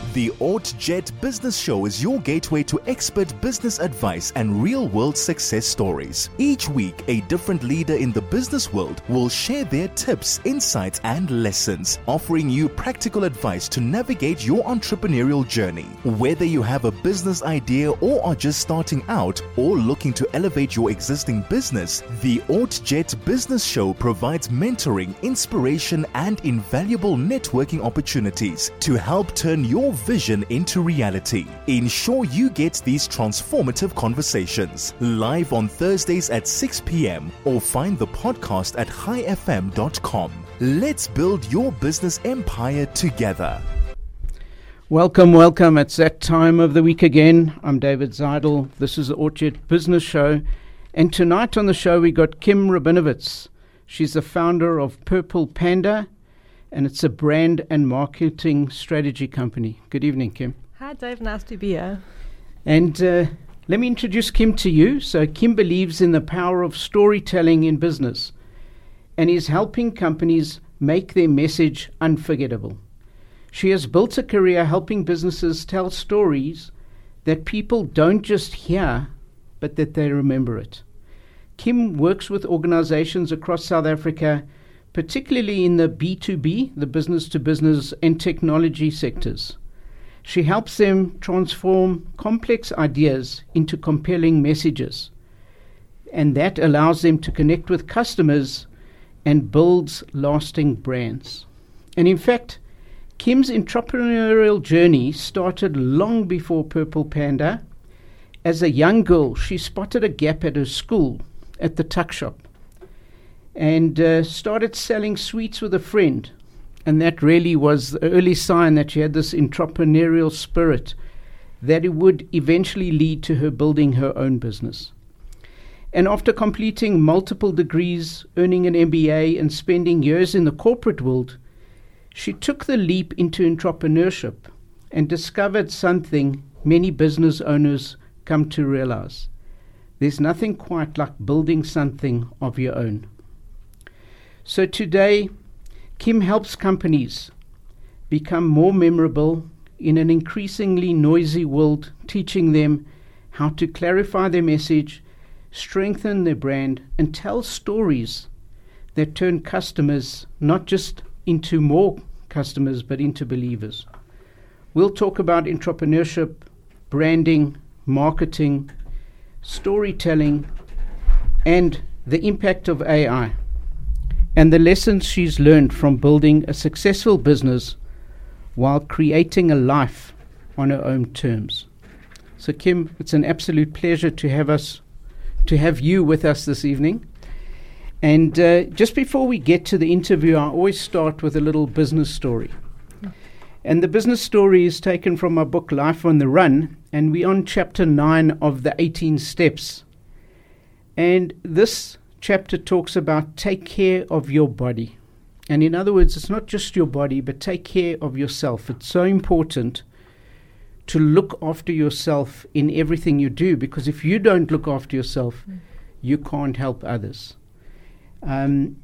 The OrtJet Business Show is your gateway to expert business advice and real-world success stories. Each week, a different leader in the business world will share their tips, insights, and lessons, offering you practical advice to navigate your entrepreneurial journey. Whether you have a business idea or are just starting out or looking to elevate your existing business, the OrtJet Business Show provides mentoring, inspiration, and invaluable networking opportunities to help turn your vision into reality. Ensure you get these transformative conversations live on Thursdays at 6 p.m. or find the podcast at highfm.com. Let's build your business empire together. Welcome. It's that time of the week again. I'm David Zeidel. This is the OrtJet Business Show. And tonight on the show we got Kim Rabinowitz. She's the founder of Purple Panda, and it's a brand and marketing strategy company. Good evening, Kim. Hi, Dave. Nice to be here. And let me introduce Kim to you. So Kim believes in the power of storytelling in business and is helping companies make their message unforgettable. She has built a career helping businesses tell stories that people don't just hear, but that they remember it. Kim works with organizations across South Africa, particularly in the B2B, the business-to-business and technology sectors. She helps them transform complex ideas into compelling messages, and that allows them to connect with customers and builds lasting brands. And in fact, Kim's entrepreneurial journey started long before Purple Panda. As a young girl, she spotted a gap at her school at the tuck shop and started selling sweets with a friend. And that really was the early sign that she had this entrepreneurial spirit, that it would eventually lead to her building her own business. And after completing multiple degrees, earning an MBA, and spending years in the corporate world, she took the leap into entrepreneurship and discovered something many business owners come to realize. There's nothing quite like building something of your own. So today, Kim helps companies become more memorable in an increasingly noisy world, teaching them how to clarify their message, strengthen their brand, and tell stories that turn customers not just into more customers, but into believers. We'll talk about entrepreneurship, branding, marketing, storytelling, and the impact of AI, and the lessons she's learned from building a successful business while creating a life on her own terms. So Kim, it's an absolute pleasure to have you with us this evening. And just before we get to the interview, I always start with a little business story. And the business story is taken from my book, Life on the Run, and we're on chapter 9 of the 18 steps. And this chapter talks about take care of your body. And in other words, it's not just your body, but take care of yourself. It's so important to look after yourself in everything you do, because if you don't look after yourself, you can't help others. And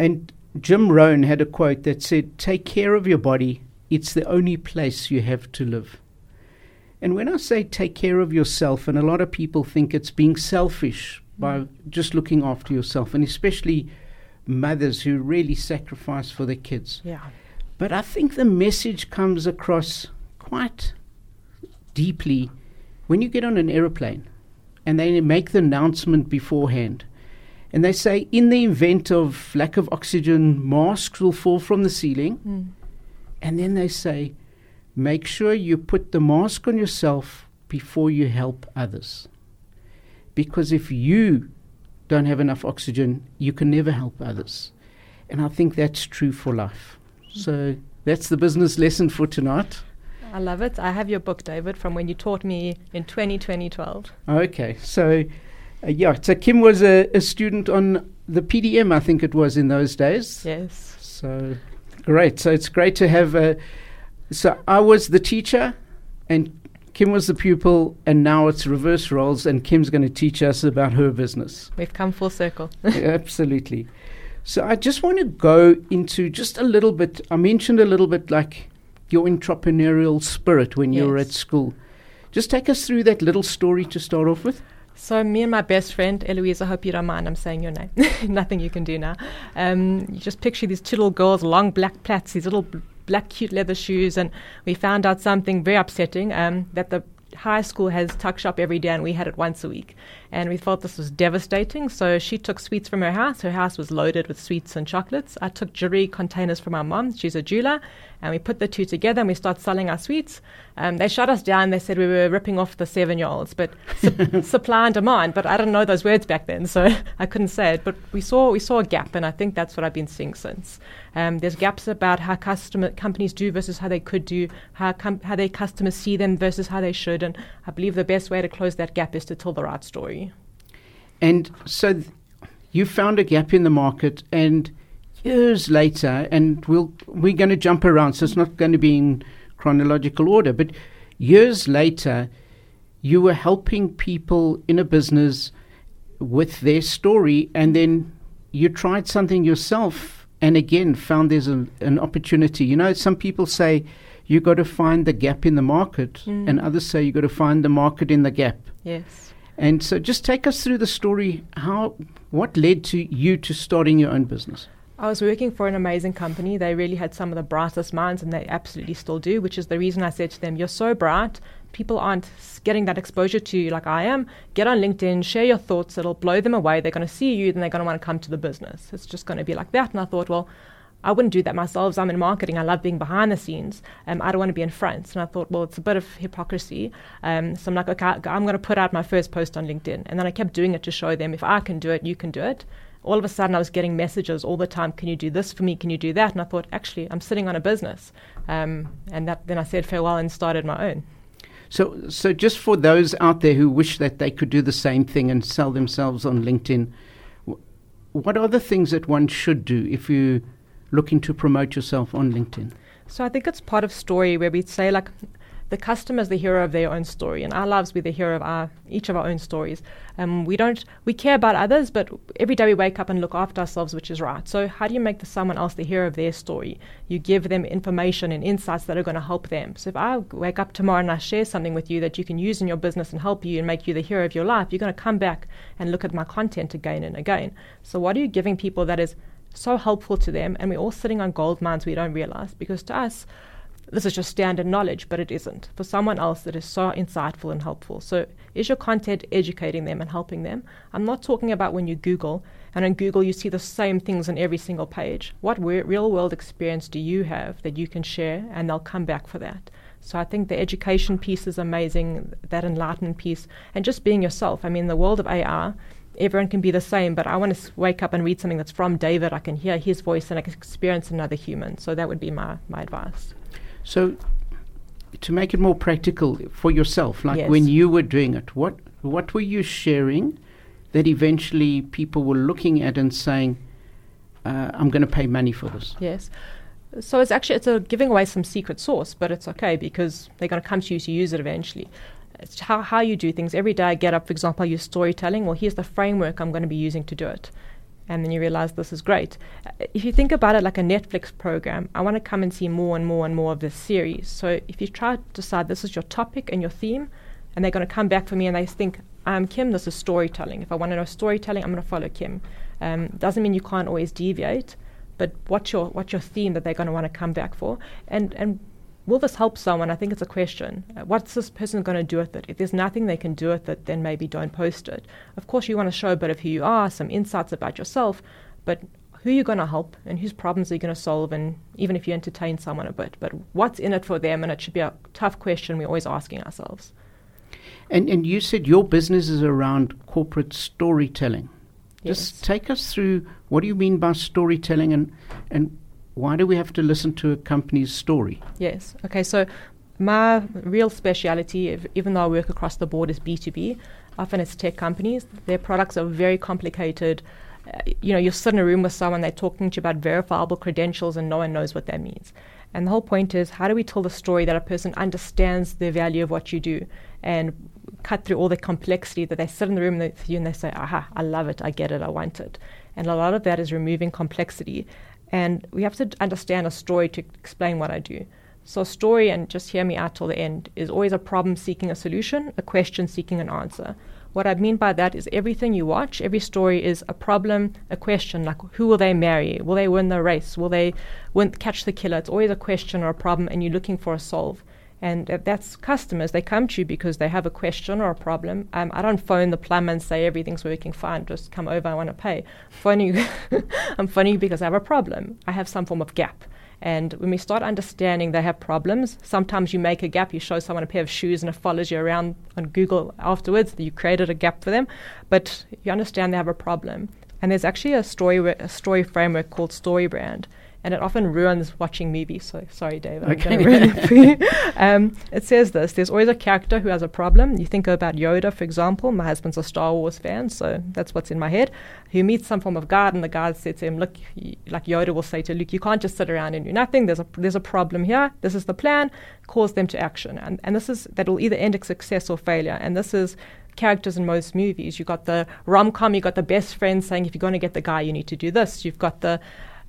Jim Rohn had a quote that said, take care of your body. It's the only place you have to live. And when I say take care of yourself, and a lot of people think it's being selfish by just looking after yourself, and especially mothers who really sacrifice for their kids. Yeah. But I think the message comes across quite deeply when you get on an aeroplane and they make the announcement beforehand. And they say, in the event of lack of oxygen, masks will fall from the ceiling. And then they say, make sure you put the mask on yourself before you help others. Because if you don't have enough oxygen, you can never help others. And I think that's true for life. So that's the business lesson for tonight. I love it. I have your book, David, from when you taught me in 2012. Okay. So, so Kim was a student on the PDM, I think it was, in those days. Yes. So great. So it's great to have so I was the teacher and Kim was the pupil, and now it's reverse roles, and Kim's going to teach us about her business. We've come full circle. Absolutely. So I just want to go into just a little bit. I mentioned a little bit like your entrepreneurial spirit when you were Yes. at school. Just take us through that little story to start off with. So me and my best friend, Eloise, I hope you don't mind I'm saying your name. Nothing you can do now. You just picture these two little girls, long black plaits, these little black cute leather shoes, and we found out something very upsetting, that the high school has tuck shop every day and we had it once a week. And we thought this was devastating. So she took sweets from her house. Her house was loaded with sweets and chocolates. I took jewelry containers from my mom. She's a jeweler. And we put the two together and we started selling our sweets. They shut us down. They said we were ripping off the 7-year-olds, but supply and demand. But I didn't know those words back then, so I couldn't say it. But we saw a gap, and I think that's what I've been seeing since. There's gaps about how companies do versus how they could do, how their customers see them versus how they should. And I believe the best way to close that gap is to tell the right story. And so you found a gap in the market, and years later, and we're going to jump around, so it's not going to be in chronological order, but years later, you were helping people in a business with their story, and then you tried something yourself, and again found there's an opportunity. You know, some people say you got to find the gap in the market, and others say you got to find the market in the gap. Yes. And so just take us through the story. What led to you to starting your own business? I was working for an amazing company. They really had some of the brightest minds, and they absolutely still do, which is the reason I said to them, you're so bright. People aren't getting that exposure to you like I am. Get on LinkedIn, share your thoughts. It'll blow them away. They're going to see you, then they're going to want to come to the business. It's just going to be like that. And I thought, well, I wouldn't do that myself. I'm in marketing. I love being behind the scenes. I don't want to be in front. And I thought, well, it's a bit of hypocrisy. So I'm like, okay, I'm going to put out my first post on LinkedIn. And then I kept doing it to show them, if I can do it, you can do it. All of a sudden, I was getting messages all the time. Can you do this for me? Can you do that? And I thought, actually, I'm sitting on a business. Then I said farewell and started my own. So just for those out there who wish that they could do the same thing and sell themselves on LinkedIn, what are the things that one should do if you're looking to promote yourself on LinkedIn? So I think it's part of story where we say, like, the customer is the hero of their own story, and our lives we're the hero of each of our own stories. We care about others, but every day we wake up and look after ourselves, which is right. So how do you make someone else the hero of their story? You give them information and insights that are going to help them. So if I wake up tomorrow and I share something with you that you can use in your business and help you and make you the hero of your life, you're going to come back and look at my content again and again. So what are you giving people that is so helpful to them? And we're all sitting on gold mines we don't realize, because to us, this is just standard knowledge, but it isn't. For someone else, it is so insightful and helpful. So is your content educating them and helping them? I'm not talking about when you Google, and on Google you see the same things on every single page. What real-world experience do you have that you can share, and they'll come back for that? So I think the education piece is amazing, that enlightenment piece, and just being yourself. I mean, in the world of AR, everyone can be the same, but I want to wake up and read something that's from David. I can hear his voice and I can experience another human. So that would be my advice. So to make it more practical for yourself, like Yes. when you were doing it, what were you sharing that eventually people were looking at and saying, I'm going to pay money for this? Yes. So it's a giving away some secret sauce, but it's okay because they're going to come to you to use it eventually. It's how you do things. Every day I get up, for example, I use storytelling. Well, here's the framework I'm going to be using to do it. And then you realize this is great. If you think about it like a Netflix program, I want to come and see more and more and more of this series. So if you try to decide this is your topic and your theme, and they're going to come back for me and they think, I'm Kim, this is storytelling. If I want to know storytelling, I'm going to follow Kim. Doesn't mean you can't always deviate, but what's your theme that they're going to want to come back for? And will this help someone? I think it's a question. What's this person going to do with it? If there's nothing they can do with it, then maybe don't post it. Of course, you want to show a bit of who you are, some insights about yourself, but who are you going to help and whose problems are you going to solve? And even if you entertain someone a bit, but what's in it for them? And it should be a tough question we're always asking ourselves. And you said your business is around corporate storytelling. Yes. Just take us through, what do you mean by storytelling, and why do we have to listen to a company's story? Yes. Okay, so my real speciality, even though I work across the board, is B2B. Often it's tech companies. Their products are very complicated. You sit in a room with someone, they're talking to you about verifiable credentials and no one knows what that means. And the whole point is, how do we tell the story that a person understands the value of what you do and cut through all the complexity, that they sit in the room with you and they say, aha, I love it, I get it, I want it. And a lot of that is removing complexity. And we have to understand a story to explain what I do. So a story, and just hear me out till the end, is always a problem seeking a solution, a question seeking an answer. What I mean by that is everything you watch, every story is a problem, a question, like who will they marry? Will they win the race? Will they catch the killer? It's always a question or a problem, and you're looking for a solve. And that's customers. They come to you because they have a question or a problem. I don't phone the plumber and say everything's working fine, just come over, I want to pay. I'm phoning you because I have a problem. I have some form of gap. And when we start understanding they have problems, sometimes you make a gap, you show someone a pair of shoes and it follows you around on Google afterwards, you created a gap for them, but you understand they have a problem. And there's actually a story framework called StoryBrand, and it often ruins watching movies. So sorry, Dave, I'm going to ruin it for you. It says this: there's always a character who has a problem. You think about Yoda, for example. My husband's a Star Wars fan, so that's what's in my head. Who meets some form of guard, and the guard said to him, "Look, like Yoda will say to Luke, you can't just sit around and do nothing. There's a problem here. This is the plan. Calls them to action, and that will either end in success or failure. And this is characters in most movies. You've got the rom-com, you've got the best friend saying, if you're going to get the guy, you need to do this. You've got the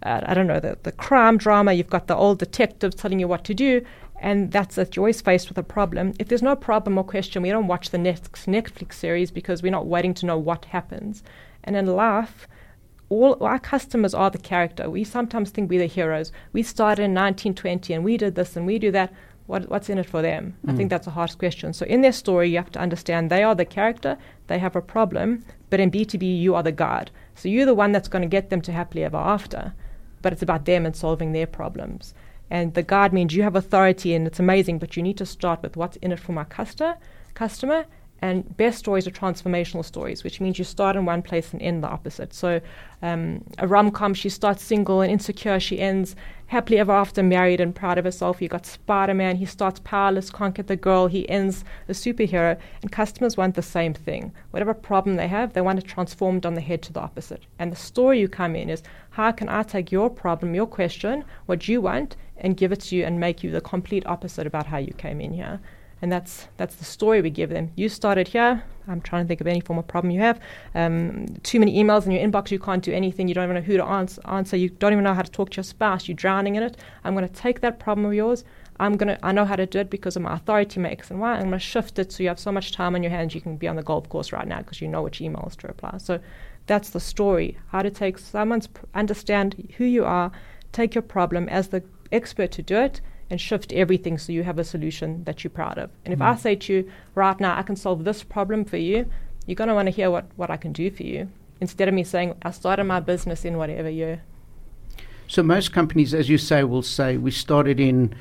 crime drama, you've got the old detective telling you what to do, and that's it. You're always faced with a problem. If there's no problem or question, we don't watch the next Netflix series because we're not waiting to know what happens. And in life, all our customers are the character. We sometimes think we're the heroes. We started in 1920 and we did this and we do that. What's in it for them? I think that's a hard question. So in their story, you have to understand they are the character, they have a problem, but in B2B, you are the guide. So you're the one that's going to get them to happily ever after, but it's about them and solving their problems. And the guide means you have authority, and it's amazing, but you need to start with what's in it for my customer. And best stories are transformational stories, which means you start in one place and end the opposite. So a rom-com, she starts single and insecure, she ends happily ever after, married and proud of herself. You got Spider-Man, he starts powerless, can't get the girl, he ends a superhero. And customers want the same thing. Whatever problem they have, they want it transformed on the head to the opposite. And the story you come in is, how can I take your problem, your question, what you want, and give it to you and make you the complete opposite about how you came in here. And that's the story we give them. You started here. I'm trying to think of any form of problem you have. Too many emails in your inbox. You can't do anything. You don't even know who to answer. You don't even know how to talk to your spouse. You're drowning in it. I'm going to take that problem of yours. I know how to do it because of my authority, my X and Y. I'm going to shift it so you have so much time on your hands you can be on the golf course right now because you know which emails to reply. So that's the story. How to take understand who you are, take your problem as the expert to do it, and shift everything so you have a solution that you're proud of. And if I say to you, right now, I can solve this problem for you, you're going to want to hear what I can do for you, instead of me saying, I started my business in whatever year. So most companies, as you say, will say, we started in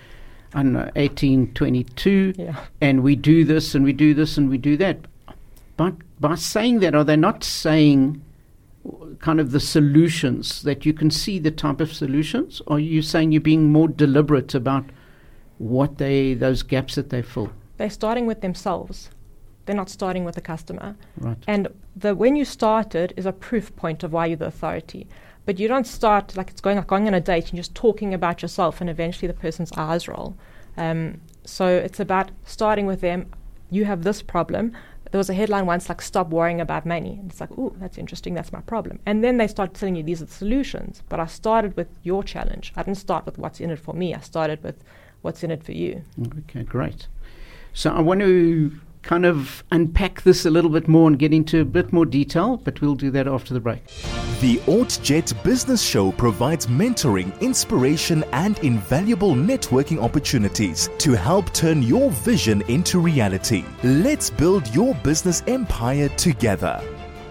1822, and we do this, and we do this, and we do that. But by saying that, are they not saying kind of the solutions, that you can see the type of solutions? Or are you saying you're being more deliberate about those gaps that they fill? They're starting with themselves. They're not starting with the customer. Right. And when you started is a proof point of why you're the authority. But you don't start like it's going on a date and just talking about yourself, and eventually the person's eyes roll. So it's about starting with them. You have this problem. There was a headline once like, stop worrying about money. And it's like, ooh, that's interesting. That's my problem. And then they start telling you these are the solutions. But I started with your challenge. I didn't start with what's in it for me. I started with what's in it for you. Okay, great. So I want to kind of unpack this a little bit more and get into a bit more detail, but we'll do that after the break. The OrtJet Business Show provides mentoring, inspiration, and invaluable networking opportunities to help turn your vision into reality. Let's build your business empire together.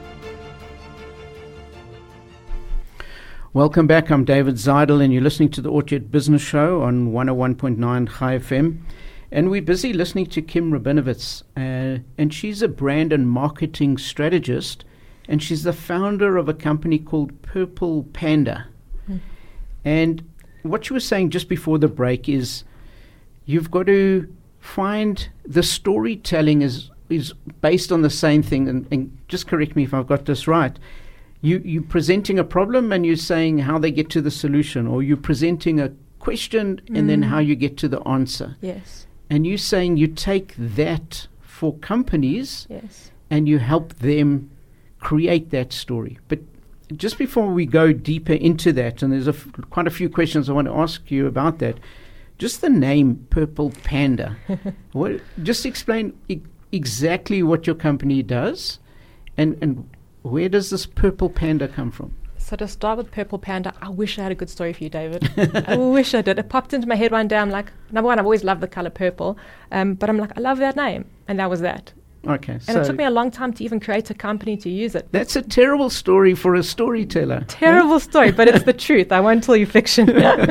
Welcome back. I'm David Zeidel, and you're listening to the OrtJet Business Show on 101.9 Chai FM. And we're busy listening to Kim Rabinowitz, and she's a brand and marketing strategist, and she's the founder of a company called Purple Panda. And what she was saying just before the break is you've got to find the storytelling is based on the same thing, and just correct me if I've got this right. You're presenting a problem and you're saying how they get to the solution, or you're presenting a question and then how you get to the answer. Yes. And you're saying you take that for companies Yes. and you help them create that story. But just before we go deeper into that, and there's quite a few questions I want to ask you about that, just the name Purple Panda. Just explain exactly what your company does, and where does this Purple Panda come from? So to start with Purple Panda, I wish I had a good story for you, David. I wish I did. It popped into my head one day. I'm like, number one, I've always loved the color purple, but I'm like, I love that name, and that was that. Okay, and it took me a long time to even create a company to use it. That's a terrible story for a storyteller. Terrible story, but it's the truth. I won't tell you fiction.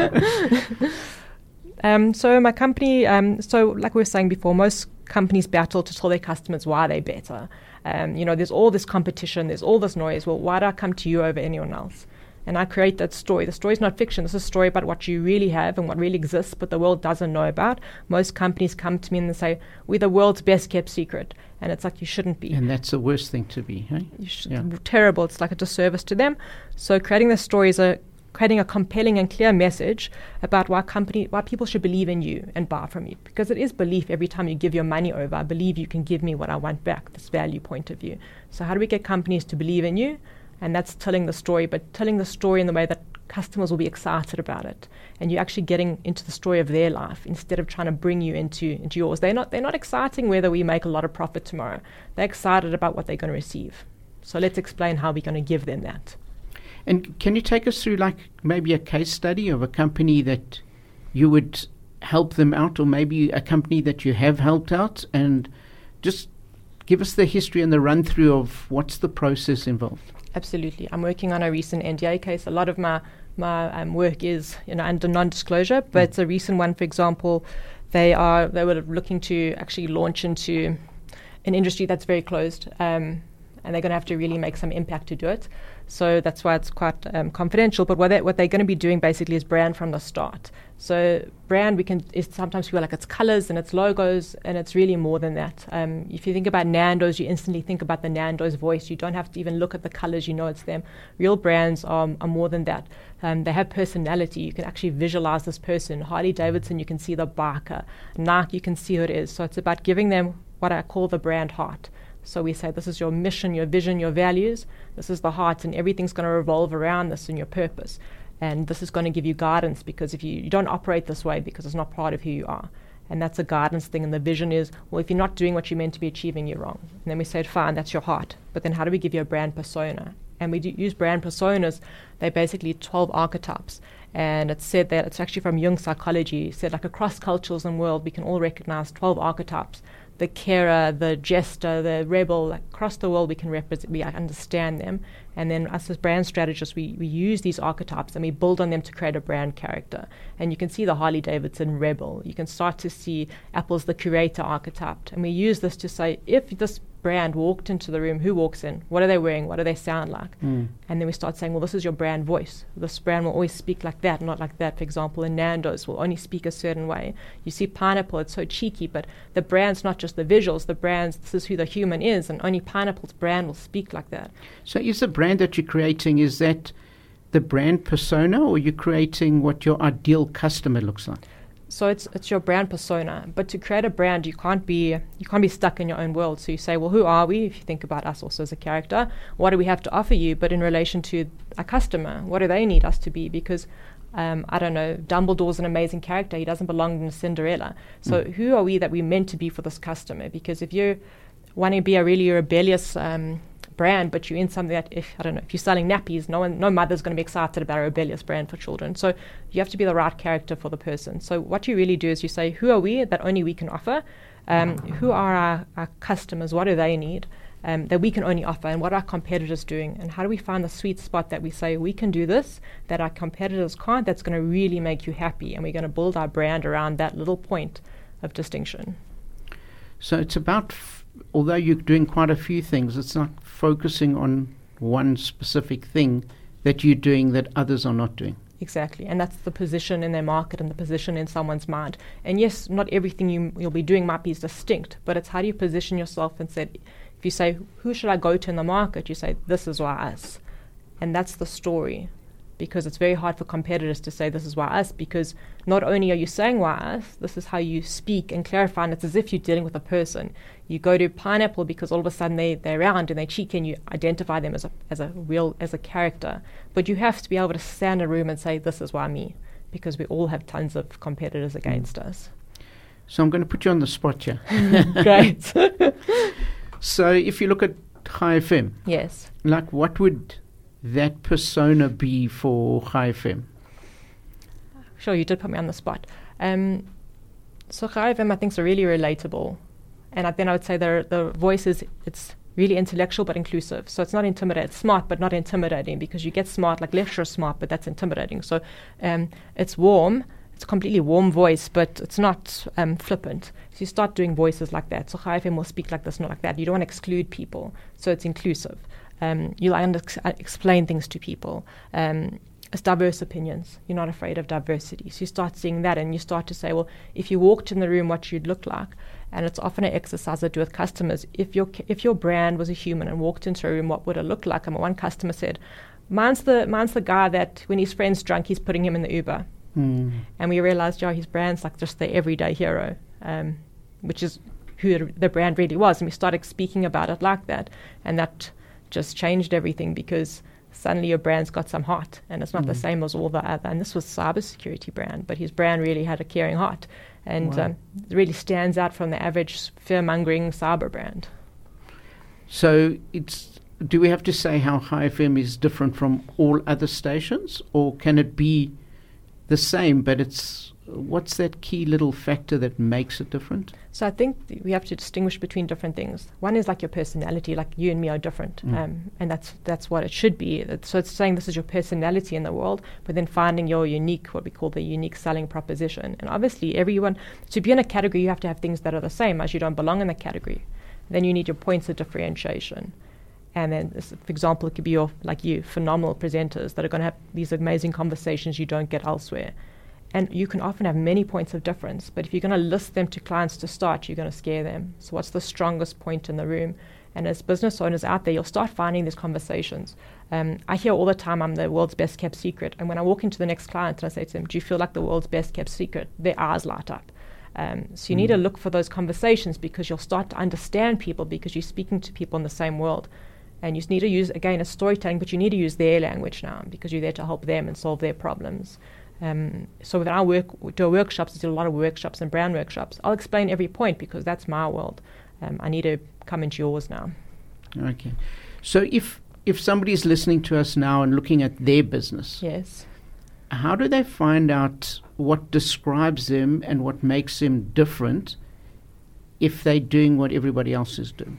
So my company, so like we were saying before, most companies battle to tell their customers why they're better. There's all this competition, there's all this noise. Well, why do I come to you over anyone else? And I create that story. The story is not fiction. This is a story about what you really have and what really exists, but the world doesn't know about. Most companies come to me and they say, we're the world's best kept secret. And it's like, you shouldn't be. And that's the worst thing to be, hey? Terrible. It's like a disservice to them. So creating the story is creating a compelling and clear message about why people should believe in you and buy from you. Because it is belief every time you give your money over. I believe you can give me what I want back, this value point of view. So how do we get companies to believe in you? And that's telling the story, but telling the story in the way that customers will be excited about it. And you're actually getting into the story of their life instead of trying to bring you into yours. They're not exciting whether we make a lot of profit tomorrow. They're excited about what they're going to receive. So let's explain how we're going to give them that. And can you take us through like maybe a case study of a company that you would help them out, or maybe a company that you have helped out, and just give us the history and the run through of what's the process involved? Absolutely. I'm working on a recent NDA case. A lot of my work is under non-disclosure, but it's a recent one. For example, they were looking to actually launch into an industry that's very closed, and they're going to have to really make some impact to do it. So that's why it's quite confidential. But what they're going to be doing basically is brand from the start. So brand, is sometimes feel like it's colors and it's logos, and it's really more than that. If you think about Nando's, you instantly think about the Nando's voice. You don't have to even look at the colors, you know it's them. Real brands are more than that. They have personality. You can actually visualize this person. Harley Davidson, you can see the biker. Nike, you can see who it is. So it's about giving them what I call the brand heart. So we say this is your mission, your vision, your values. This is the heart, and everything's going to revolve around this and your purpose. And this is going to give you guidance, because if you don't operate this way, because it's not part of who you are. And that's a guidance thing. And the vision is, well, if you're not doing what you're meant to be achieving, you're wrong. And then we said, fine, that's your heart. But then how do we give you a brand persona? And we use brand personas. They're basically 12 archetypes. And it's said that it's actually from Jung psychology. It said like across cultures and world, we can all recognize 12 archetypes. The carer, the jester, the rebel, across the world we can we understand them. And then us as brand strategists, we use these archetypes and we build on them to create a brand character. And you can see the Harley Davidson rebel. You can start to see Apple's the curator archetype. And we use this to say, if this brand walked into the room, who walks in? What are they wearing? What do they sound like? And then we start saying, well, this is your brand voice. This brand will always speak like that, not like that. For example, in Nando's will only speak a certain way. You see Pineapple, it's so cheeky, but the brand's not just the visuals. The brand's, this is who the human is, and only Pineapple's brand will speak like that. So is the brand that you're creating, is that the brand persona, or you're creating what your ideal customer looks like? So it's your brand persona. But to create a brand, you can't be stuck in your own world. So you say, well, who are we? If you think about us also as a character, what do we have to offer you? But in relation to a customer, what do they need us to be? Because I don't know, Dumbledore's an amazing character. He doesn't belong in Cinderella. So who are we that we're meant to be for this customer? Because if you want to be a really rebellious brand, but you're in something that, if you're selling nappies, no mother's going to be excited about a rebellious brand for children. So you have to be the right character for the person. So what you really do is you say, who are we that only we can offer? Who are our customers? What do they need that we can only offer? And what are our competitors doing? And how do we find the sweet spot that we say, we can do this, that our competitors can't, that's going to really make you happy? And we're going to build our brand around that little point of distinction. So it's about, although you're doing quite a few things, it's not focusing on one specific thing that you're doing that others are not doing. Exactly, and that's the position in their market and the position in someone's mind. And yes, not everything you'll be doing might be distinct, but it's how do you position yourself and say, if you say, who should I go to in the market? You say, this is why us. And that's the story. Because it's very hard for competitors to say this is why us, because not only are you saying why us, this is how you speak and clarify, and it's as if you're dealing with a person. You go to Pineapple because all of a sudden they're around and they're cheeky, and you identify them as a character. But you have to be able to stand in a room and say, this is why me. because we all have tons of competitors against us. So I'm going to put you on the spot here. Great. So if you look at Chai FM, Yes. like what would that persona be for Chai FM? Sure, you did put me on the spot. So Chai FM, I think, is really relatable. And then I would say the voice it's really intellectual but inclusive. So it's not intimidating. It's smart but not intimidating, because you get smart, like lecturer smart, but that's intimidating. So it's warm. It's a completely warm voice, but it's not flippant. So you start doing voices like that. So Chai FM will speak like this, not like that. You don't want to exclude people. So it's inclusive. You'll explain things to people. It's diverse opinions. You're not afraid of diversity. So you start seeing that, and you start to say, well, if you walked in the room, what you'd look like. And it's often an exercise I do with customers. If your brand was a human and walked into a room, what would it look like? And one customer said, mine's the guy that when his friend's drunk, he's putting him in the Uber. And we realized, his brand's like just the everyday hero, which is who the brand really was. And we started speaking about it like that. And that just changed everything, because suddenly your brand's got some heart, and it's not the same as all the other. And this was a cybersecurity brand, but his brand really had a caring heart, and it really stands out from the average fear-mongering cyber brand. So do we have to say how Chai FM is different from all other stations, or can it be the same, but what's that key little factor that makes it different? So I think we have to distinguish between different things. One is like your personality, like you and me are different, and that's what it should be. So it's saying this is your personality in the world, but then finding your unique, what we call the unique selling proposition. And obviously everyone, to be in a category, you have to have things that are the same, as you don't belong in the category. Then you need your points of differentiation. And then, for example, it could be you, phenomenal presenters that are going to have these amazing conversations you don't get elsewhere. And you can often have many points of difference, but if you're going to list them to clients to start, you're going to scare them. So what's the strongest point in the room? And as business owners out there, you'll start finding these conversations. I hear all the time, I'm the world's best kept secret. And when I walk into the next client and I say to them, do you feel like the world's best kept secret? Their eyes light up. So you need to look for those conversations, because you'll start to understand people, because you're speaking to people in the same world. And you need to use, again, a storytelling, but you need to use their language now, because you're there to help them and solve their problems. So with our work, we do workshops, we do a lot of workshops and brand workshops. I'll explain every point, because that's my world. I need to come into yours now. Okay. So if somebody's listening to us now and looking at their business, yes, how do they find out what describes them and what makes them different if they're doing what everybody else is doing?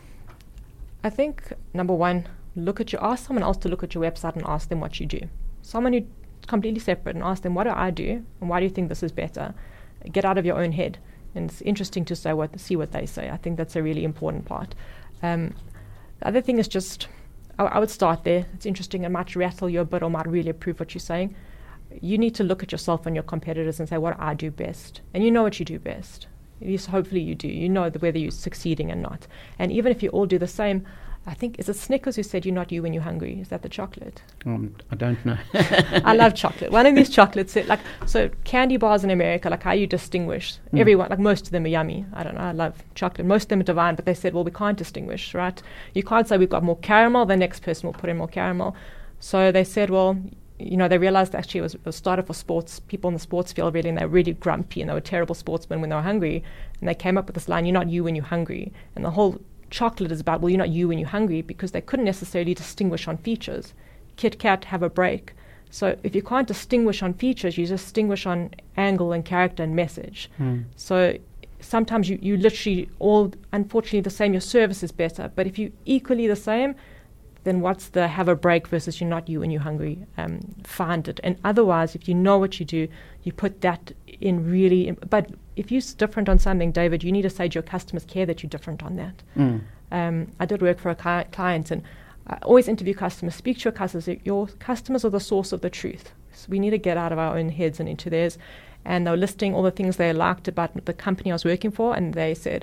I think, number one, ask someone else to look at your website and ask them what you do. Someone who's completely separate, and ask them, what do I do? And why do you think this is better? Get out of your own head. And it's interesting to see what they say. I think that's a really important part. The other thing is just, I would start there. It's interesting. It might rattle you a bit or might really approve what you're saying. You need to look at yourself and your competitors and say, what do I do best? And you know what you do best. At least hopefully you do. You know whether you're succeeding or not. And even if you all do the same, I think, is it Snickers who said you're not you when you're hungry? Is that the chocolate? I don't know. I love chocolate. One of these chocolates said, so candy bars in America, how you distinguish everyone, most of them are yummy. I don't know, I love chocolate. Most of them are divine, but they said, well, we can't distinguish, right? You can't say we've got more caramel, the next person will put in more caramel. So they said, well, they realized actually it was started for sports, people in the sports field really, and they were really grumpy and they were terrible sportsmen when they were hungry. And they came up with this line, you're not you when you're hungry. And the whole chocolate is about, well, you're not you when you're hungry, because they couldn't necessarily distinguish on features. Kit Kat, have a break. So if you can't distinguish on features, you distinguish on angle and character and message. So sometimes you literally all, unfortunately, the same, your service is better. But if you equally the same, then what's the have a break versus you're not you when you're hungry? Find it. And otherwise, if you know what you do, you put that in really. But if you're different on something, David, you need to say to your customers, care that you're different on that. I did work for a client, and I always interview customers, speak to your customers. Your customers are the source of the truth. So we need to get out of our own heads and into theirs. And they were listing all the things they liked about the company I was working for, and they said,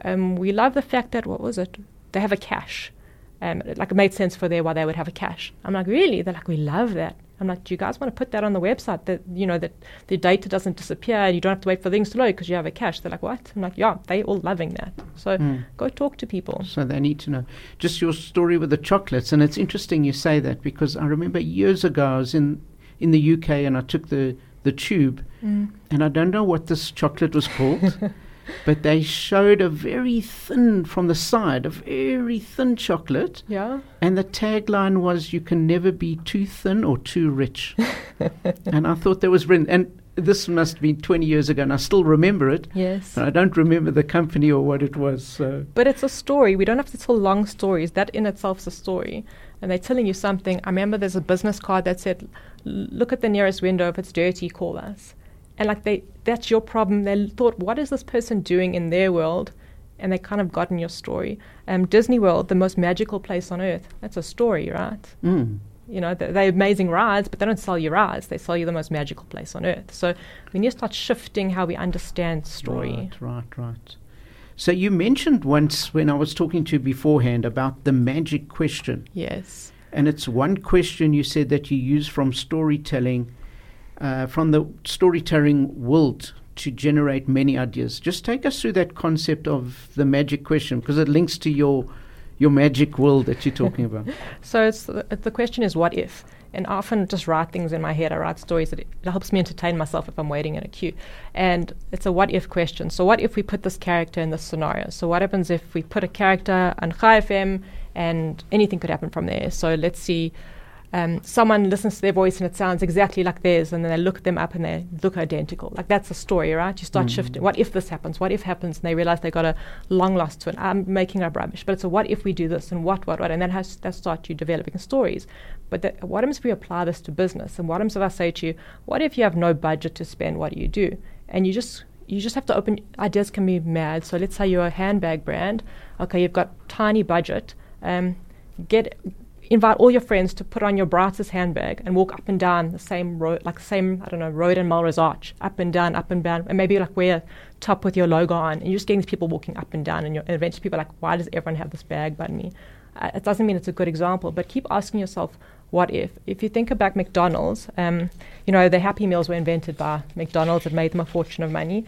we love the fact that, they have a cache. It made sense for why they would have a cache. I'm like, really? They're like, we love that. I'm like, do you guys want to put that on the website that, that the data doesn't disappear and you don't have to wait for things to load because you have a cache? They're like, what? I'm like, yeah, they're all loving that. So go talk to people. So they need to know. Just your story with the chocolates. And it's interesting you say that, because I remember years ago I was in the UK and I took the the tube, and I don't know what this chocolate was called, but they showed a very thin, from the side, a very thin chocolate. Yeah. And the tagline was, "You can never be too thin or too rich." And I thought that was brilliant. And this must be 20 years ago, and I still remember it. Yes. But I don't remember the company or what it was. So. But it's a story. We don't have to tell long stories. That in itself is a story. And they're telling you something. I remember there's a business card that said, "Look at the nearest window. If it's dirty, call us." And like that's your problem. They thought, what is this person doing in their world? And they kind of got in your story. Disney World, the most magical place on earth. That's a story, right? You know, they're amazing rides, but they don't sell you rides. They sell you the most magical place on earth. So we need to start shifting how we understand story. Right. So you mentioned once when I was talking to you beforehand about the magic question. Yes. And it's one question you said that you use from storytelling, from the storytelling world to generate many ideas. Just take us through that concept of the magic question, because it links to your magic world that you're talking about. So the question is, what if? And I often just write things in my head. I write stories that it helps me entertain myself if I'm waiting in a queue. And it's a what if question. So what if we put this character in this scenario? So what happens if we put a character on Chai FM and anything could happen from there? So let's see, someone listens to their voice and it sounds exactly like theirs, and then they look them up and they look identical. Like, that's a story, right? You start shifting. What if this happens? What if happens? And they realize they got a long lost twin. I'm making up rubbish, but it's a what if we do this and what, and then that starts you developing stories. But what happens if we apply this to business? And what happens if I say to you, what if you have no budget to spend? What do you do? And you just have to open. Ideas can be mad. So let's say you're a handbag brand. Okay, you've got tiny budget. Invite all your friends to put on your brightest handbag and walk up and down the same road, road in Melrose Arch, up and down, and maybe like wear a top with your logo on, and you're just getting these people walking up and down, and eventually people are like, why does everyone have this bag but me? It doesn't mean it's a good example, but keep asking yourself, what if? If you think about McDonald's, the Happy Meals were invented by McDonald's. It made them a fortune of money.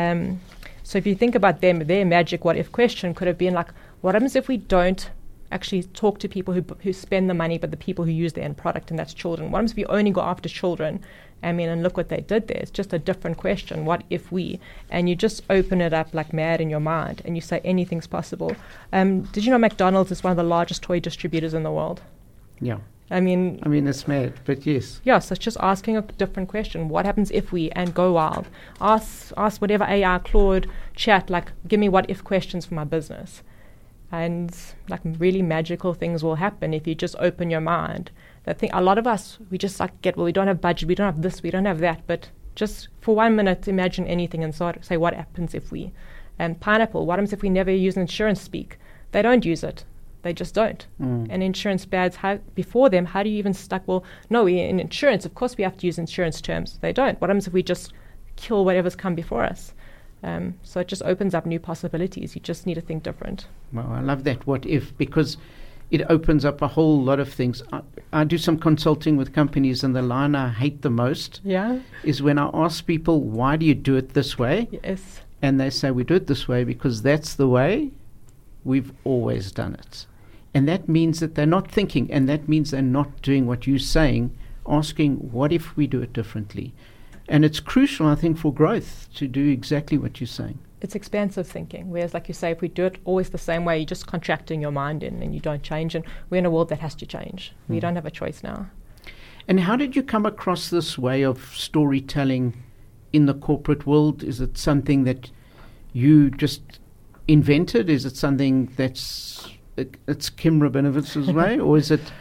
So if you think about them, their magic what if question could have been like, what happens if we don't actually talk to people who spend the money, but the people who use the end product, and that's children? What happens if you only go after children? And look what they did there. It's just a different question. What if we? And you just open it up like mad in your mind, and you say anything's possible. Did you know McDonald's is one of the largest toy distributors in the world? Yeah. I mean, it's mad, but yes. Yeah, so it's just asking a different question. What happens if we? And go wild. Ask whatever AI, Claude, chat, like, give me what if questions for my business. And like really magical things will happen if you just open your mind. A lot of us, we just we don't have budget, we don't have this, we don't have that, but just for 1 minute imagine anything and say what happens if we. And Pineapple, what happens if we never use insurance speak? They don't use it. They just don't. And insurance bads, before them, how do you even in insurance, of course we have to use insurance terms. They don't. What happens if we just kill whatever's come before us? So it just opens up new possibilities. You just need to think different. Well, I love that what if, because it opens up a whole lot of things. I do some consulting with companies, and the line I hate the most is when I ask people, why do you do it this way? Yes. And they say, we do it this way because that's the way we've always done it. And that means that they're not thinking, and that means they're not doing what you're saying, asking, what if we do it differently? And it's crucial, I think, for growth to do exactly what you're saying. It's expansive thinking, whereas, like you say, if we do it always the same way, you're just contracting your mind in and you don't change. And we're in a world that has to change. We don't have a choice now. And how did you come across this way of storytelling in the corporate world? Is it something that you just invented? Is it something it's Kim Rabinowitz's way? Or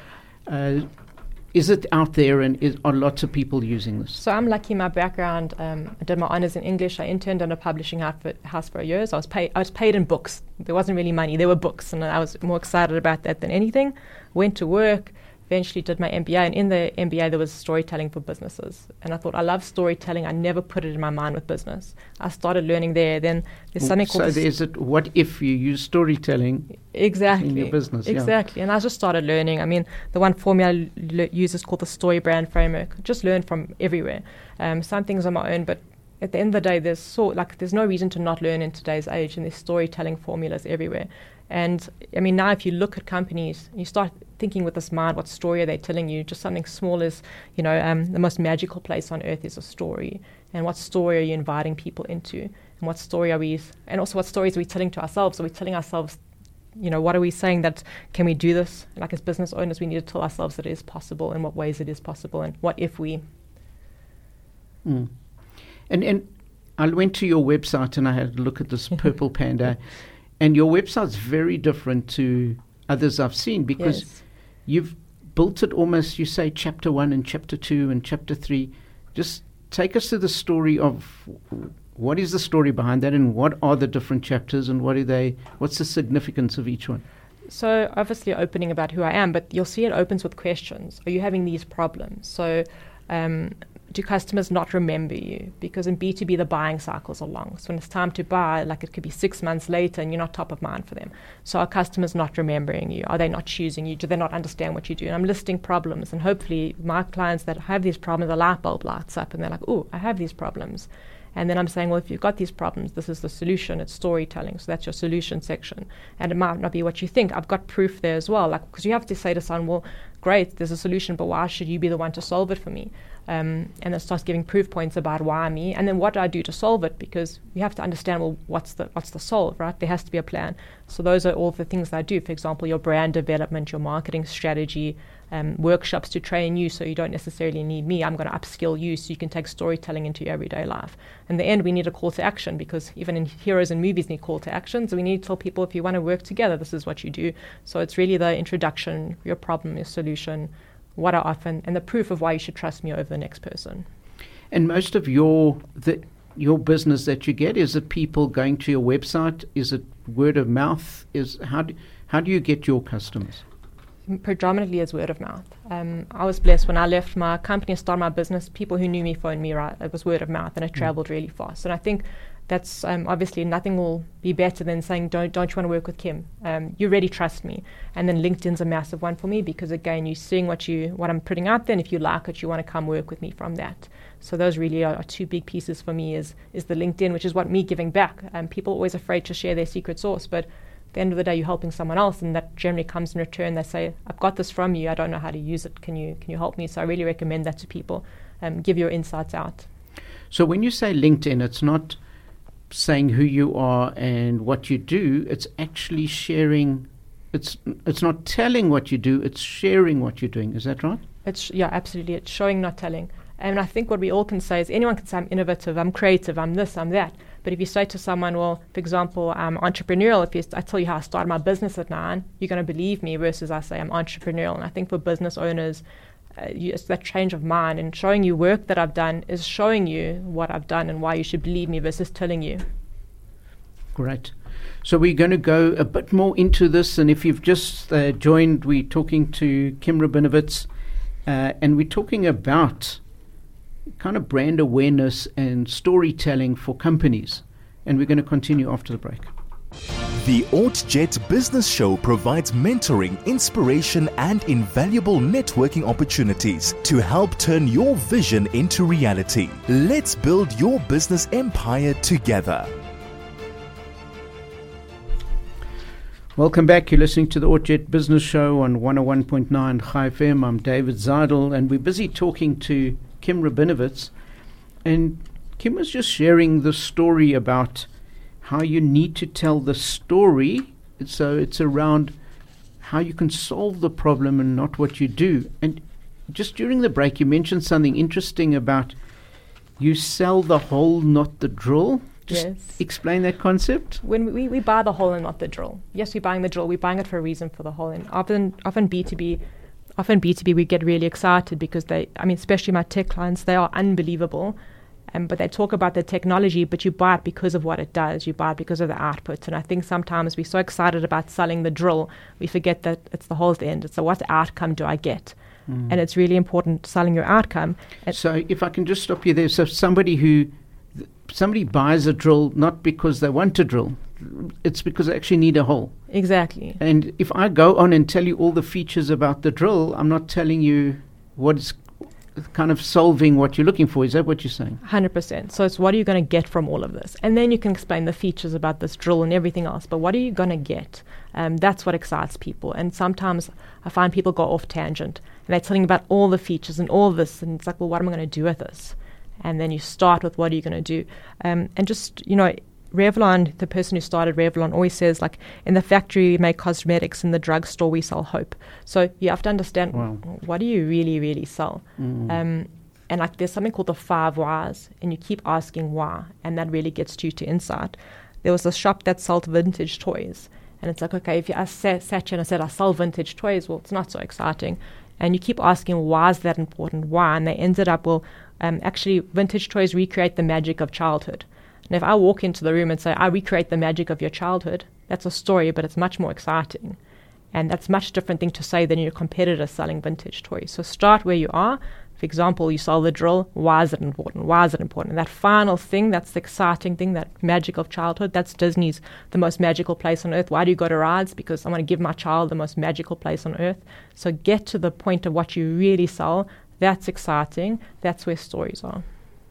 is it out there, and are lots of people using this? So I'm lucky. My background, I did my honours in English. I interned in a publishing house for a year. So I was paid in books. There wasn't really money. There were books, and I was more excited about that than anything. Went to work, eventually did my MBA, and in the MBA there was storytelling for businesses. And I thought, I love storytelling. I never put it in my mind with business. I started learning there. Then there's something called... So what if you use storytelling in your business? Exactly. And I just started learning. The one formula I use is called the Story Brand Framework. Just learn from everywhere. Some things on my own, but at the end of the day, there's no reason to not learn in today's age, and there's storytelling formulas everywhere. And now if you look at companies, you start thinking with this mind, what story are they telling you? Just something small as, the most magical place on earth is a story. And what story are you inviting people into? And what stories are we telling to ourselves? Are we telling ourselves, what are we saying that, can we do this? Like as business owners, we need to tell ourselves that it is possible, and what ways it is possible, and what if we... And I went to your website and I had a look at this Purple Panda, and your website's very different to others I've seen, because you've built it almost, you say chapter 1 and chapter 2 and chapter 3. Just take us to the story of what is the story behind that, and what are the different chapters, and what's the significance of each one? So obviously opening about who I am, but you'll see it opens with questions. Are you having these problems? So do customers not remember you? Because in B2B, the buying cycles are long. So when it's time to buy, like it could be 6 months later and you're not top of mind for them. So are customers not remembering you? Are they not choosing you? Do they not understand what you do? And I'm listing problems. And hopefully my clients that have these problems, the light bulb lights up and they're like, oh, I have these problems. And then I'm saying, well, if you've got these problems, this is the solution. It's storytelling. So that's your solution section. And it might not be what you think. I've got proof there as well. Because you have to say to someone, well, great, there's a solution, but why should you be the one to solve it for me? And it starts giving proof points about why me, and then what do I do to solve it? Because you have to understand, well, what's the solve, right? There has to be a plan. So those are all the things that I do. For example, your brand development, your marketing strategy, workshops to train you so you don't necessarily need me. I'm going to upskill you so you can take storytelling into your everyday life. In the end, we need a call to action, because even in heroes and movies need call to action. So we need to tell people, if you want to work together, this is what you do. So it's really the introduction, your problem, your solution, what I offer, and the proof of why you should trust me over the next person. And most of your business that you get, is it people going to your website? Is it word of mouth? How do you get your customers? Predominantly as word of mouth. I was blessed when I left my company and started my business. People who knew me phoned me, right? It was word of mouth, and it traveled really fast. And I think that's obviously nothing will be better than saying, don't you want to work with Kim? You really trust me. And then LinkedIn's a massive one for me, because again, you're seeing what I'm putting out there, and if you like it, you want to come work with me from that. So those really are two big pieces for me, is the LinkedIn, which is what me giving back. People are always afraid to share their secret sauce, but at the end of the day, you're helping someone else, and that generally comes in return. They say, I've got this from you, I don't know how to use it, can you help me? So I really recommend that to people. Give your insights out. So when you say LinkedIn, it's not saying who you are and what you do, it's actually sharing. It's not telling what you do, it's sharing what you're doing. Is that right? Absolutely. It's showing, not telling. And I think what we all can say is, anyone can say, I'm innovative, I'm creative, I'm this, I'm that. But if you say to someone, well, for example, I'm entrepreneurial, I tell you how I started my business at 9, you're going to believe me, versus I say I'm entrepreneurial. And I think for business owners, it's that change of mind, and showing you work that I've done is showing you what I've done and why you should believe me, versus telling you. Great. So we're going to go a bit more into this, and if you've just joined, we're talking to Kim Rabinowitz, and we're talking about kind of brand awareness and storytelling for companies, and we're going to continue after the break. The OrtJet Business Show provides mentoring, inspiration, and invaluable networking opportunities to help turn your vision into reality. Let's build your business empire together. Welcome back. You're listening to the OrtJet Business Show on 101.9 Chai FM. I'm David Zeidel, and we're busy talking to Kim Rabinowitz. And Kim was just sharing the story about how you need to tell the story. So it's around how you can solve the problem and not what you do. And just during the break, you mentioned something interesting about you sell the hole, not the drill. Just explain that concept. When we buy the hole and not the drill. Yes, we're buying the drill. We're buying it for a reason for the hole. And often B2B, we get really excited because especially my tech clients, they are unbelievable. But they talk about the technology, but you buy it because of what it does. You buy it because of the output. And I think sometimes we're so excited about selling the drill, we forget that it's the hole at the end. It's what outcome do I get? And it's really important selling your outcome. So if I can just stop you there. So somebody buys a drill not because they want to drill. It's because they actually need a hole. Exactly. And if I go on and tell you all the features about the drill, I'm not telling you kind of solving what you're looking for. Is that what you're saying? 100%. So it's what are you going to get from all of this? And then you can explain the features about this drill and everything else. But what are you going to get? That's what excites people. And sometimes I find people go off tangent and they're telling about all the features and all this. And it's like, well, what am I going to do with this? And then you start with what are you going to do? And just, Revlon, the person who started Revlon, always says, like, in the factory we make cosmetics, in the drugstore we sell hope. So you have to understand, what do you really, really sell? And like, there's something called the 5 whys, and you keep asking why, and that really gets you to insight. There was a shop that sold vintage toys, and it's like, okay, if you sat here and I said, I sell vintage toys, well, it's not so exciting. And you keep asking, why is that important? Why? And they ended up, actually, vintage toys recreate the magic of childhood. And if I walk into the room and say, I recreate the magic of your childhood, that's a story, but it's much more exciting. And that's a much different thing to say than your competitor selling vintage toys. So start where you are. For example, you sell the drill. Why is it important? Why is it important? And that final thing, that's the exciting thing, that magic of childhood, that's Disney's the most magical place on earth. Why do you go to rides? Because I want to give my child the most magical place on earth. So get to the point of what you really sell. That's exciting. That's where stories are.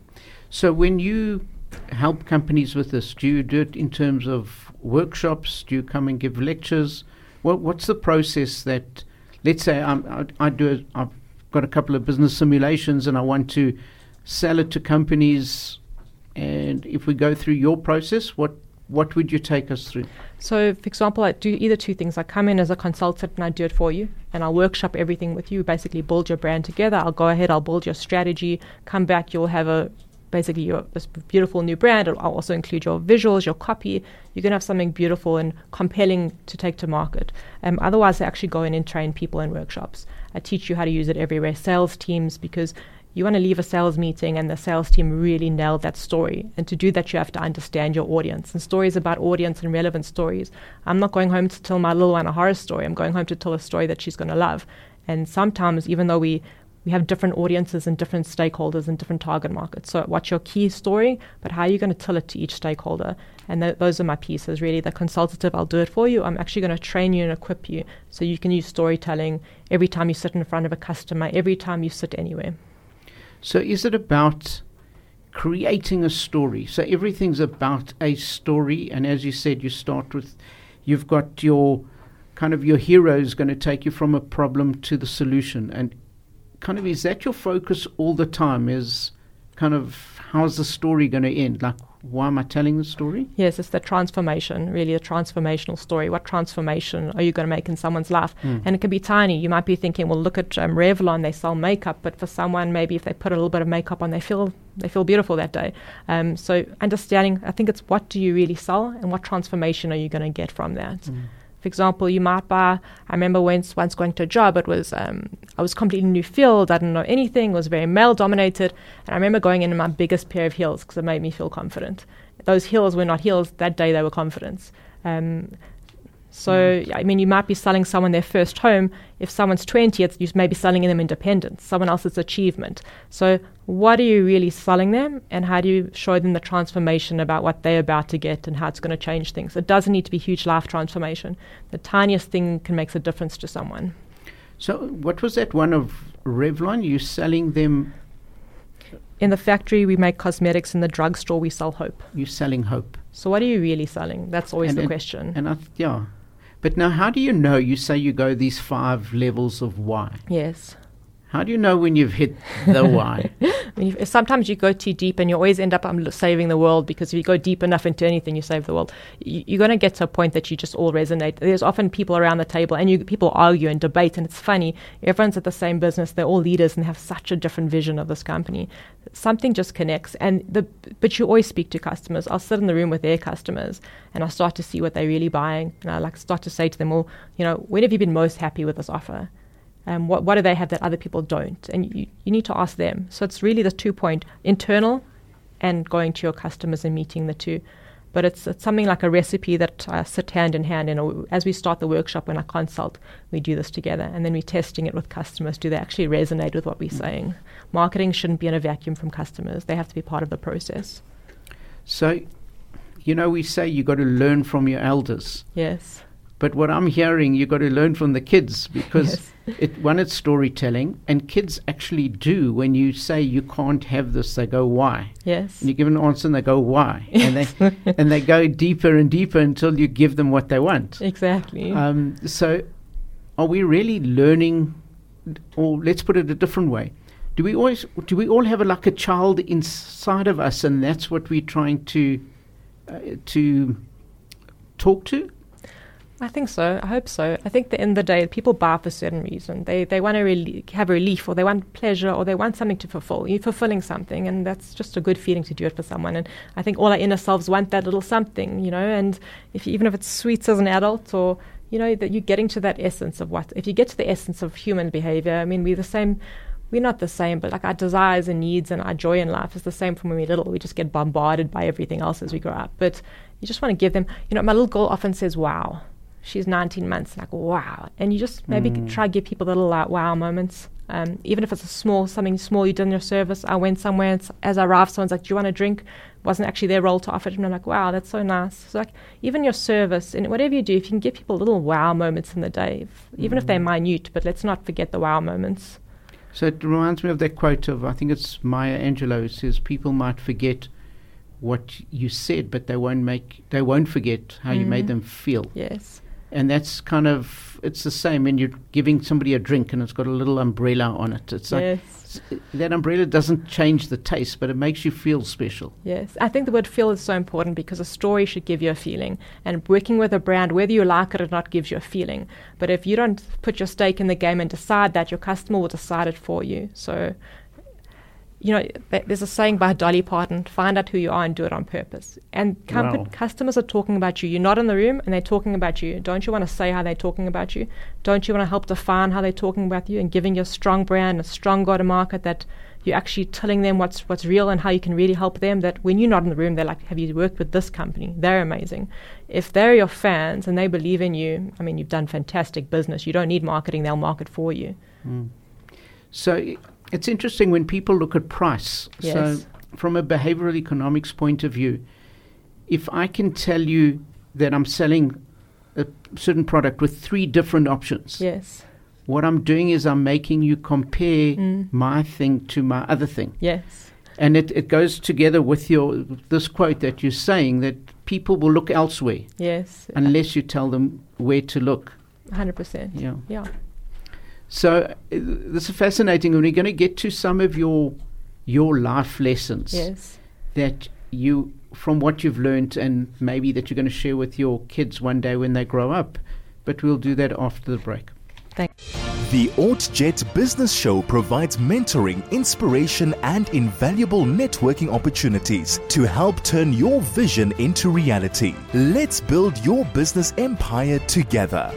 So when you help companies with this, do you do it in terms of workshops? Do you come and give lectures? What's the process that, let's say I've got a couple of business simulations and I want to sell it to companies, and if we go through your process, what would you take us through? So, for example, I do either two things. I come in as a consultant and I do it for you, and I'll workshop everything with you, basically build your brand together. I'll go ahead, I'll build your strategy, come back, you'll have basically this beautiful new brand. I'll also include your visuals, your copy. You're going to have something beautiful and compelling to take to market. Otherwise, I actually go in and train people in workshops. I teach you how to use it everywhere. Sales teams, because you want to leave a sales meeting and the sales team really nailed that story. And to do that, you have to understand your audience. And stories about audience and relevant stories. I'm not going home to tell my little one a horror story. I'm going home to tell a story that she's going to love. And sometimes, even though we have different audiences and different stakeholders and different target markets. So what's your key story, but how are you going to tell it to each stakeholder? And those are my pieces, really. The consultative, I'll do it for you. I'm actually going to train you and equip you so you can use storytelling every time you sit in front of a customer, every time you sit anywhere. So is it about creating a story? So everything's about a story. And as you said, you start with, you've got your heroes going to take you from a problem to the solution. And kind of, is that your focus all the time? Is kind of, how's the story going to end? Like, why am I telling the story? Yes, it's the transformation, really a transformational story. What transformation are you going to make in someone's life? And it can be tiny. You might be thinking, well, look at Revlon, they sell makeup, but for someone, maybe if they put a little bit of makeup on, they feel beautiful that day. So understanding, I think it's what do you really sell and what transformation are you going to get from that? For example, you might buy, I remember once going to a job, it was, I was completely new field, I didn't know anything, it was very male dominated, and I remember going in my biggest pair of heels because it made me feel confident. Those heels were not heels, that day they were confidence. I mean, you might be selling someone their first home. If someone's 20, you may be selling them independence, someone else's achievement. So what are you really selling them, and how do you show them the transformation about what they're about to get and how it's going to change things? It doesn't need to be huge life transformation. The tiniest thing can make a difference to someone. So what was that one of Revlon? You selling them? In the factory, we make cosmetics. In the drugstore, we sell hope. You're selling hope. So what are you really selling? That's always the question. But now, how do you know? You say you go these 5 levels of why. Yes. How do you know when you've hit the why? Sometimes you go too deep and you always end up saving the world, because if you go deep enough into anything, you save the world. You're going to get to a point that you just all resonate. There's often people around the table and people argue and debate, and it's funny. Everyone's at the same business. They're all leaders and have such a different vision of this company. Something just connects. But you always speak to customers. I'll sit in the room with their customers and I'll start to see what they're really buying. And I start to say to them, well, when have you been most happy with this offer? What do they have that other people don't? And you need to ask them. So it's really the 2-point, internal and going to your customers and meeting the two. But it's something like a recipe that sit hand in hand. As we start the workshop, when I consult, we do this together. And then we're testing it with customers. Do they actually resonate with what we're saying? Marketing shouldn't be in a vacuum from customers. They have to be part of the process. So, we say you got to learn from your elders. Yes. But what I'm hearing, you've got to learn from the kids, because it's storytelling, and kids actually do. When you say you can't have this, they go, why? Yes. And you give an answer and they go, why? And they go deeper and deeper until you give them what they want. Exactly. So are we really learning, or let's put it a different way? Do we all have like a child inside of us, and that's what we're trying to talk to? I think so. I hope so. I think at the end of the day, people buy for a certain reason. They want to have relief, or they want pleasure, or they want something to fulfill. You're fulfilling something, and that's just a good feeling to do it for someone. And I think all our inner selves want that little something, and even if it's sweets as an adult, or that you're getting to that essence of if you get to the essence of human behavior. I mean, we're the same. We're not the same, but like our desires and needs and our joy in life is the same from when we're little. We just get bombarded by everything else as we grow up. But you just want to give them, my little girl often says, wow. She's 19 months, like, wow. And you just maybe try to give people little wow moments. Even if it's something small you did in your service. I went somewhere, and as I arrived, someone's like, do you want a drink? It wasn't actually their role to offer it. And I'm like, wow, that's so nice. So like, even your service, and whatever you do, if you can give people little wow moments in the day, even if they're minute, but let's not forget the wow moments. So it reminds me of that quote of, I think it's Maya Angelou, who says, people might forget what you said, but they won't forget how you made them feel. Yes. And that's kind of, it's the same when you're giving somebody a drink and it's got a little umbrella on it. It's like, that umbrella doesn't change the taste, but it makes you feel special. Yes. I think the word feel is so important, because a story should give you a feeling. And working with a brand, whether you like it or not, gives you a feeling. But if you don't put your stake in the game and decide that, your customer will decide it for you. So, there's a saying by Dolly Parton, find out who you are and do it on purpose. And customers are talking about you. You're not in the room and they're talking about you. Don't you want to say how they're talking about you? Don't you want to help define how they're talking about you, and giving you a strong brand, a strong go-to-market, that you're actually telling them what's real and how you can really help them, that when you're not in the room, they're like, have you worked with this company? They're amazing. If they're your fans and they believe in you, I mean, you've done fantastic business. You don't need marketing. They'll market for you. So it's interesting when people look at price. Yes. So from a behavioral economics point of view, if I can tell you that I'm selling a certain product with 3 different options, yes, what I'm doing is I'm making you compare my thing to my other thing. Yes. And it goes together with this quote that you're saying, that people will look elsewhere. Yes. Unless you tell them where to look. 100%. Yeah. So this is fascinating. We're going to get to some of your life lessons. Yes. That you, from what you've learned, and maybe that you're going to share with your kids one day when they grow up. But we'll do that after the break. Thanks. The OrtJet Business Show provides mentoring, inspiration, and invaluable networking opportunities to help turn your vision into reality. Let's build your business empire together.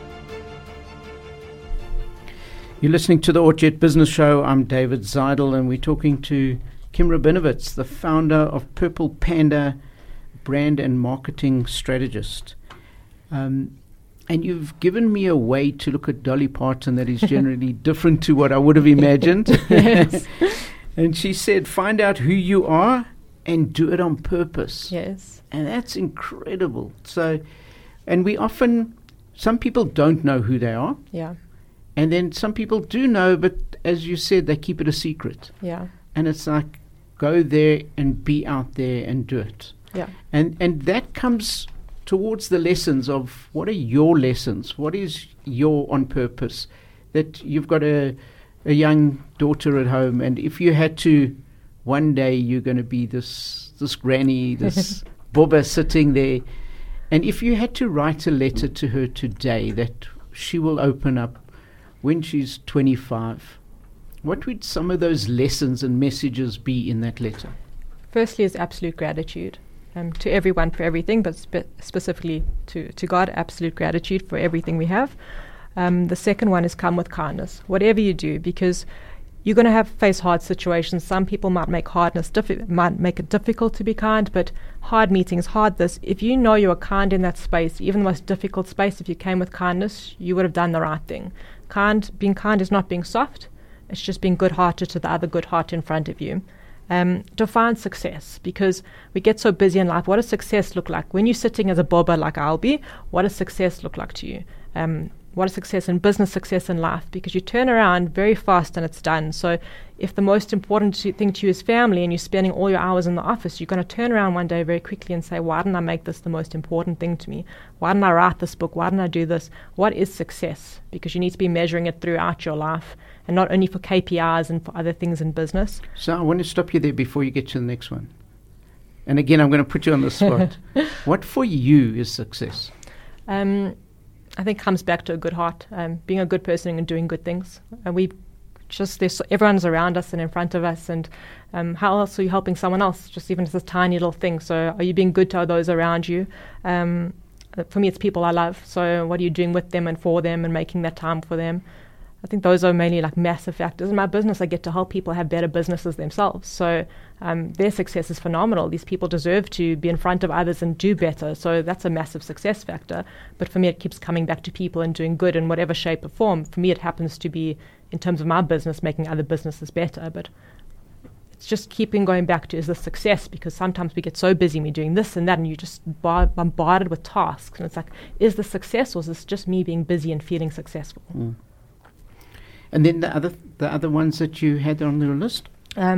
You're listening to the OrtJet Business Show. I'm David Zeidel, and we're talking to Kim Rabinowitz, the founder of Purple Panda, brand and marketing strategist. And you've given me a way to look at Dolly Parton that is generally different to what I would have imagined. Yes. And she said, find out who you are and do it on purpose. Yes. And that's incredible. So, and some people don't know who they are. Yeah. And then some people do know, but as you said, they keep it a secret. Yeah. And it's like, go there and be out there and do it. Yeah. And that comes towards the lessons of, what are your lessons? What is your on purpose? That you've got a young daughter at home, and if you had to, one day you're going to be this granny, this bubba sitting there, and if you had to write a letter to her today that she will open up when she's 25, what would some of those lessons and messages be in that letter? Firstly is absolute gratitude. To everyone for everything, but specifically to God, absolute gratitude for everything we have. The second one is come with kindness, whatever you do, because you're going to face hard situations. Some people might make might make it difficult to be kind, but hard meetings, hard this. If you know you are kind in that space, even the most difficult space, if you came with kindness, you would have done the right thing. Being kind is not being soft. It's just being good-hearted to the other good heart in front of you. define success, because we get so busy in life. What does success look like? When you're sitting as a bobber like I'll be, what does success look like to you? What is success in business, success in life? Because you turn around very fast and it's done. So if the most important thing to you is family and you're spending all your hours in the office, you're going to turn around one day very quickly and say, why didn't I make this the most important thing to me? Why didn't I write this book? Why didn't I do this? What is success? Because you need to be measuring it throughout your life, and not only for KPIs and for other things in business. So I want to stop you there before you get to the next one. And again, I'm going to put you on the spot. What for you is success? I think comes back to a good heart, being a good person and doing good things. And everyone's around us and in front of us, and how else are you helping someone else? Just even just a tiny little thing. So are you being good to those around you? For me, it's people I love. So what are you doing with them and for them and making that time for them? I think those are mainly like massive factors. In my business, I get to help people have better businesses themselves. So their success is phenomenal. These people deserve to be in front of others and do better. So that's a massive success factor. But for me, it keeps coming back to people and doing good in whatever shape or form. For me, it happens to be, in terms of my business, making other businesses better. But it's just keeping going back to, is this success? Because sometimes we get so busy me doing this and that, and you just bombarded with tasks. And it's like, is this success, or is this just me being busy and feeling successful? Mm. And then the other ones that you had on your list?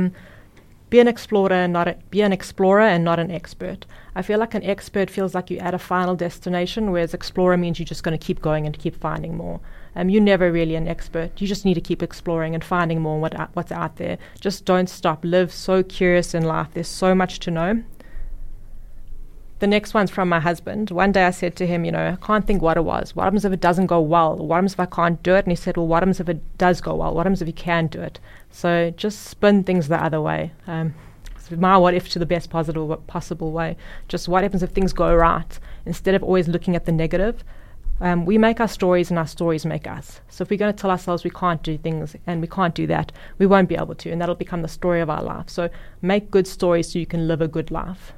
Be an explorer and not an expert. I feel like an expert feels like you're at a final destination, whereas explorer means you're just going to keep going and keep finding more. You're never really an expert. You just need to keep exploring and finding more what's out there. Just don't stop. Live so curious in life. There's so much to know. The next one's from my husband. One day I said to him, I can't think what it was. What happens if it doesn't go well? What happens if I can't do it? And he said, well, what happens if it does go well? What happens if you can do it? So just spin things the other way. My what if to the best possible way. Just what happens if things go right? Instead of always looking at the negative. We make our stories and our stories make us. So if we're going to tell ourselves we can't do things and we can't do that, we won't be able to. And that'll become the story of our life. So make good stories so you can live a good life.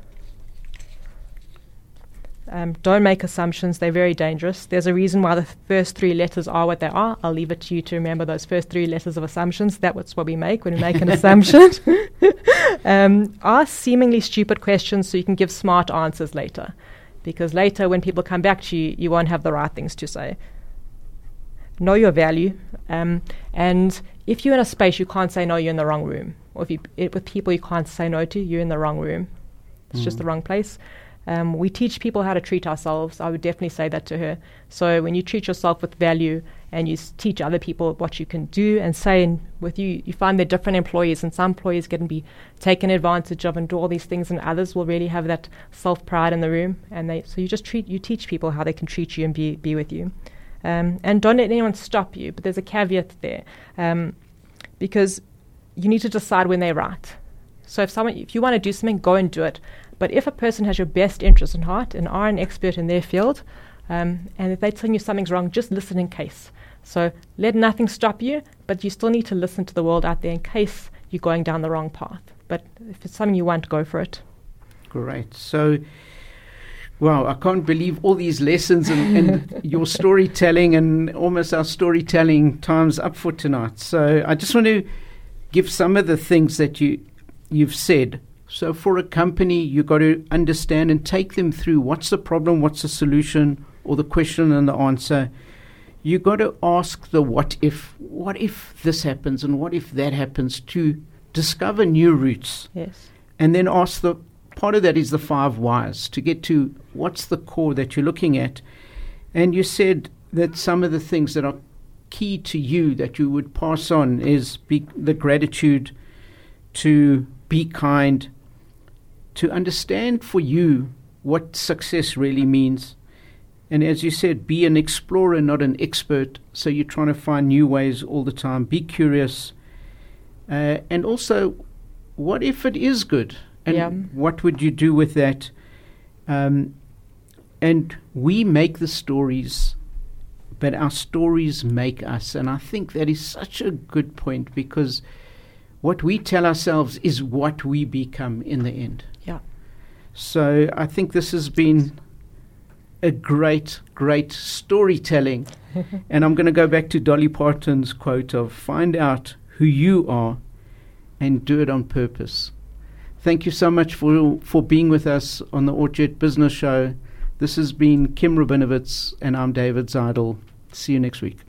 Don't make assumptions. They're very dangerous. There's a reason why the first three letters are what they are. I'll leave it to you to remember those first three letters of assumptions. That's what we make when we make an assumption. Ask seemingly stupid questions so you can give smart answers later. Because later when people come back to you, you won't have the right things to say. Know your value. And if you're in a space you can't say no, you're in the wrong room. Or if with people you can't say no to, you're in the wrong room. It's just the wrong place. We teach people how to treat ourselves. I would definitely say that to her. So when you treat yourself with value and you teach other people what you can do and say, and with you find they're different employees, and some employees can be taken advantage of and do all these things, and others will really have that self-pride in the room. And so you teach people how they can treat you and be with you. And don't let anyone stop you. But there's a caveat there, because you need to decide when they're right. So if you want to do something, go and do it. But if a person has your best interest in heart and are an expert in their field, and if they're telling you something's wrong, just listen in case. So let nothing stop you, but you still need to listen to the world out there in case you're going down the wrong path. But if it's something you want, go for it. Great. So, wow, I can't believe all these lessons and your storytelling, and almost our storytelling time's up for tonight. So I just want to give some of the things that you've said. So for a company, you've got to understand and take them through what's the problem, what's the solution, or the question and the answer. You've got to ask the what if this happens and what if that happens, to discover new routes. Yes. And then ask part of that is the 5 whys, to get to what's the core that you're looking at. And you said that some of the things that are key to you that you would pass on is the gratitude, to be kind, to understand for you what success really means. And as you said, be an explorer, not an expert. So you're trying to find new ways all the time. Be curious. And also, what if it is good? And what would you do with that? And we make the stories, but our stories make us. And I think that is such a good point, because what we tell ourselves is what we become in the end. Yeah. So I think this has been a great, great storytelling. And I'm going to go back to Dolly Parton's quote of, find out who you are and do it on purpose. Thank you so much for being with us on the Orchard Business Show. This has been Kim Rabinowitz, and I'm David Zeidel. See you next week.